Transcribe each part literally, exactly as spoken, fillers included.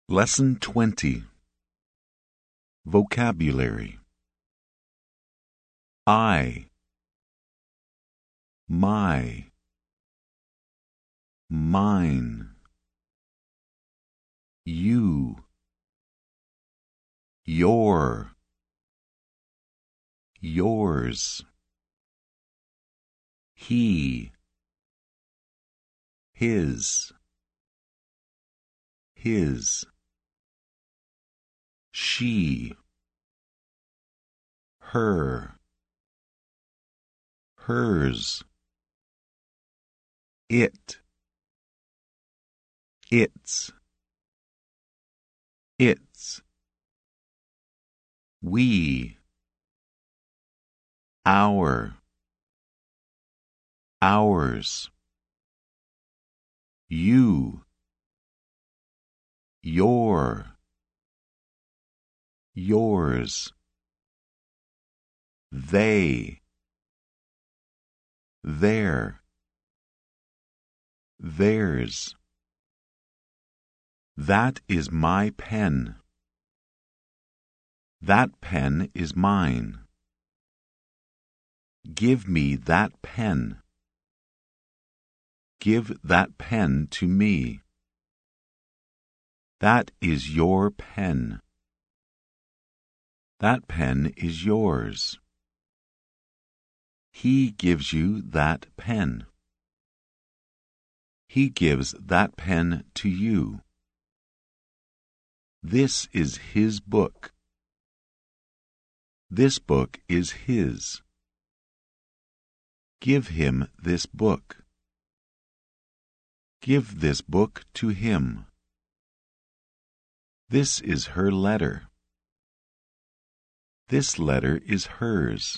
Lesson twenty. Vocabulary. I, my, mine, you, your, yours, he, his, his, she, her, hers, it, its, its, we, our, ours, you, your, yours, they, their, theirs. That is my pen. That pen is mine. Give me that pen. Give that pen to me. That is your pen. That pen is yours. He gives you that pen. He gives that pen to you. This is his book. This book is his. Give him this book. Give this book to him. This is her letter. This letter is hers.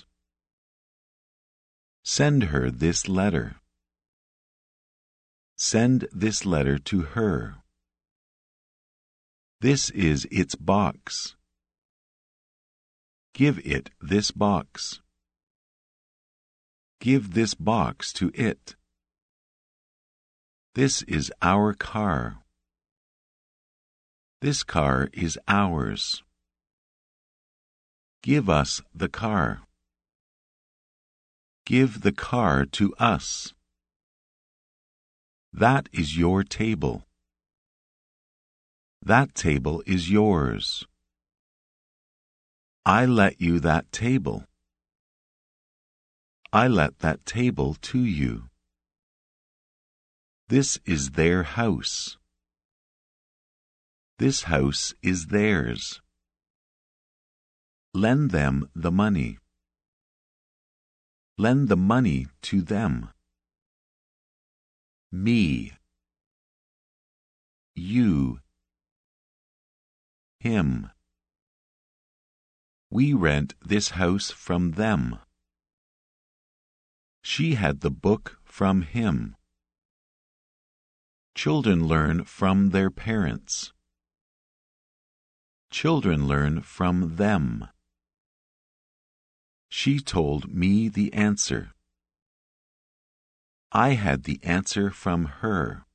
Send her this letter. Send this letter to her. This is its box. Give it this box. Give this box to it. This is our car. This car is ours. Give us the car. Give the car to us. That is your table. That table is yours. I let you that table. I let that table to you. This is their house. This house is theirs. Lend them the money. Lend the money to them. Me, you, him. We rent this house from them. She had the book from him. Children learn from their parents. Children learn from them. She told me the answer. I had the answer from her.